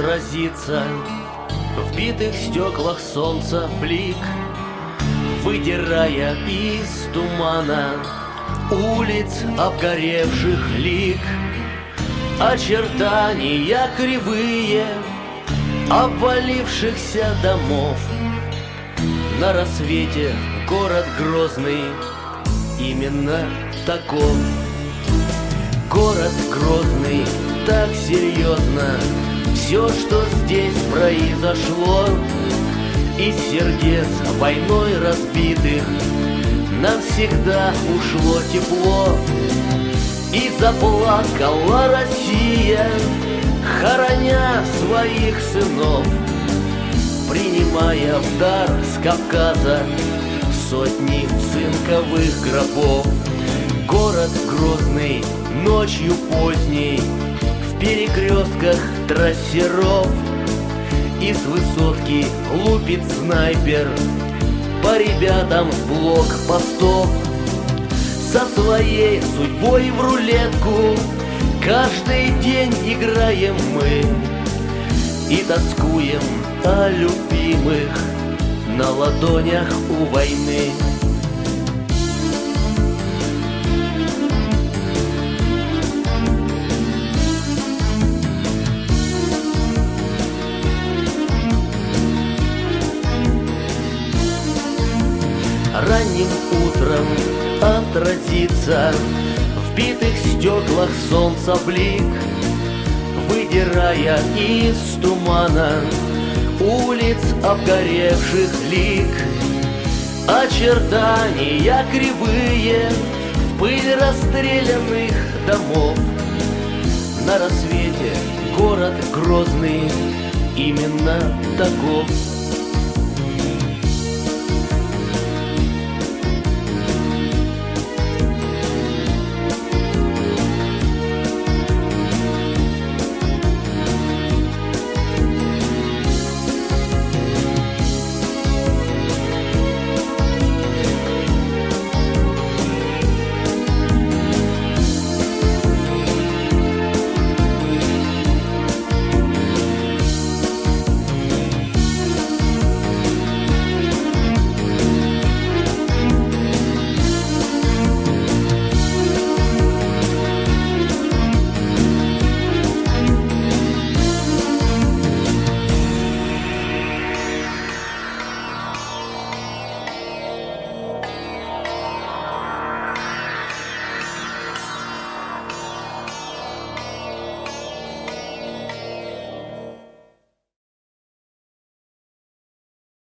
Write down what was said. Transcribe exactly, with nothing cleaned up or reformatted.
отразится в битых стеклах солнца блик, выдирая из тумана улиц обгоревших лик. Очертания кривые обвалившихся домов. На рассвете город Грозный именно таков. Город Грозный, так серьезно все, что здесь произошло. Из сердец войной разбитых навсегда ушло тепло. И заплакала Россия, хороня своих сынов, принимая в дар с Кавказа сотни цинковых гробов. Город Грозный ночью поздней в перекрестках трассеров из высотки лупит снайпер по ребятам с блокпостов. Со своей судьбой в рулетку каждый день играем мы и тоскуем о любимых на ладонях у войны. Ранним утром отразится в битых стеклах солнца блик, выдирая из тумана улиц обгоревших лик. Очертания кривые в пыль расстрелянных домов. На рассвете город Грозный именно таков.